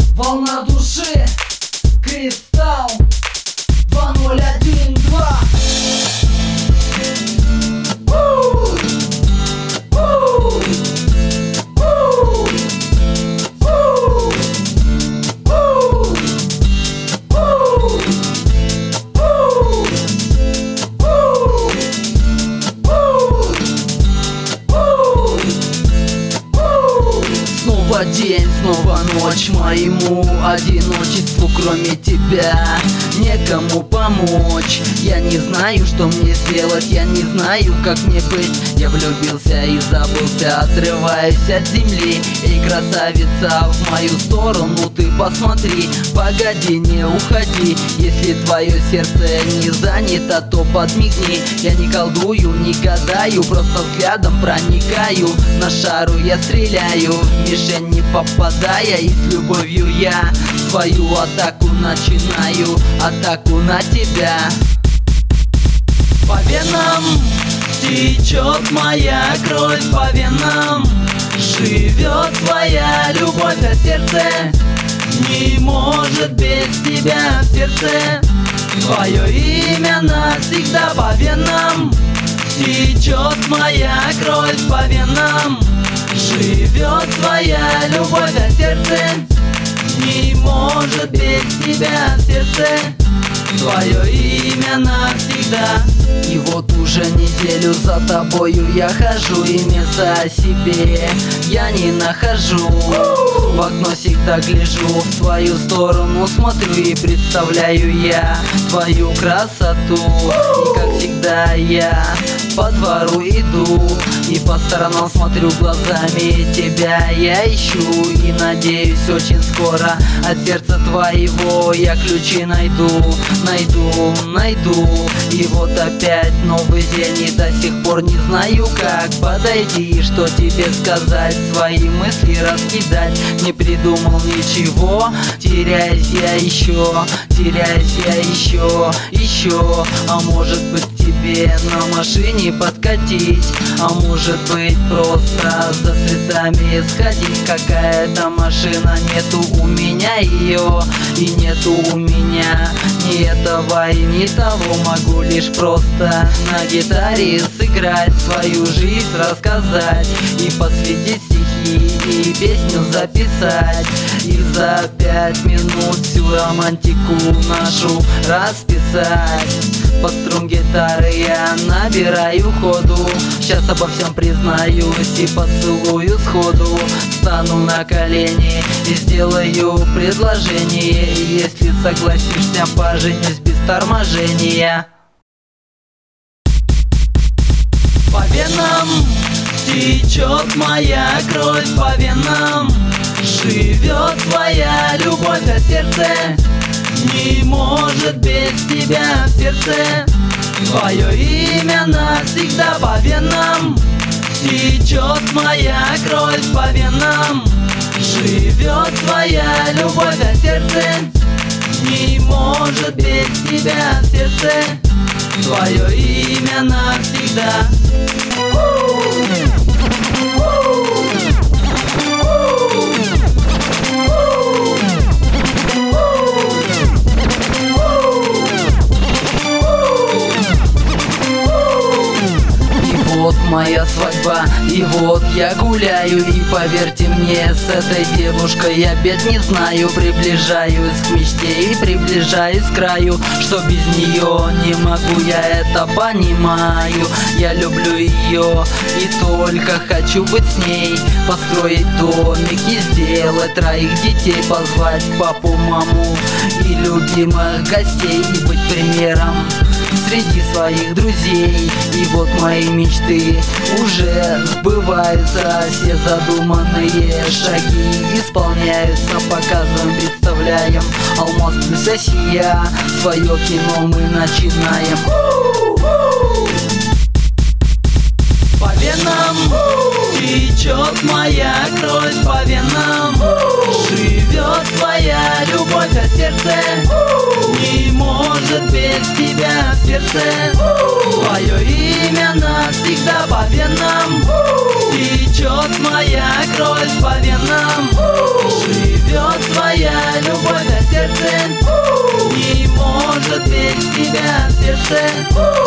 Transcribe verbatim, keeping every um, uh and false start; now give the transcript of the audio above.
Волна души, Кристалл два ноль один два. Снова день, снова ночь, моему одиночеству кроме тебя некому помочь. Я не знаю, что мне сделать, я не знаю, как мне быть. Я влюбился и забылся, отрываюсь от земли. Эй, красавица, в мою сторону ты посмотри. Погоди, не уходи, если твое сердце не занято, то подмигни. Я не колдую, не гадаю, просто взглядом проникаю. На шару я стреляю, мишень не попадая, и с любовью я свою атаку начинаю, атаку на тебя. По венам течет моя кровь, по венам живет твоя любовь, а сердце не может без тебя. В сердце твое имя навсегда. По венам течет моя кровь, по венам живет твоя любовь, а сердце не может без тебя. В сердце твое имя навсегда. И вот уже неделю за тобою я хожу, и места себе я не нахожу. В окно всегда гляжу, в твою сторону смотрю, и представляю я твою красоту. И как всегда я по двору иду, и по сторонам смотрю глазами тебя я ищу. И надеюсь, очень скоро от сердца твоего я ключи найду, найду, найду. И вот опять новый день, и до сих пор не знаю, как подойти, что тебе сказать, свои мысли раскидать. Не придумал ничего, теряюсь я еще, теряюсь я еще, еще. А может быть тебе на машине подкатить, а может быть просто за цветами сходить. Какая-то машина, нету у меня ее, и нету у меня ни этого и ни того. Могу лишь просто на гитаре сыграть, свою жизнь рассказать, и посвятить стихи, и песню записать. И за пять минут всю романтику нашу расписать. Под струн гитары я набираю ходу, сейчас обо всем признаюсь и поцелую сходу. Стану на колени и сделаю предложение, если согласишься, поженюсь без торможения. По венам течет моя кровь, по венам живет твоя любовь, а сердце не может без тебя. В сердце твое имя навсегда. По венам течет моя кровь, по венам живет твоя любовь, а сердце не может без тебя. В сердце твое имя навсегда. Вот моя свадьба, и вот я гуляю, и поверьте мне, с этой девушкой я бед не знаю. Приближаюсь к мечте и приближаюсь к краю, что без нее не могу, я это понимаю. Я люблю ее и только хочу быть с ней, построить домик и сделать троих детей, позвать папу, маму и любимых гостей, и быть примером среди своих друзей. И вот мои мечты уже сбываются, все задуманные шаги исполняются. Показываем, представляем алмаз плюс Россия, свое кино мы начинаем. По венам течет моя кровь, по венам живет твоя любовь, а сердце не может без тебя. В сердце твое имя навсегда. По венам течет моя кровь, по венам живет твоя сердце.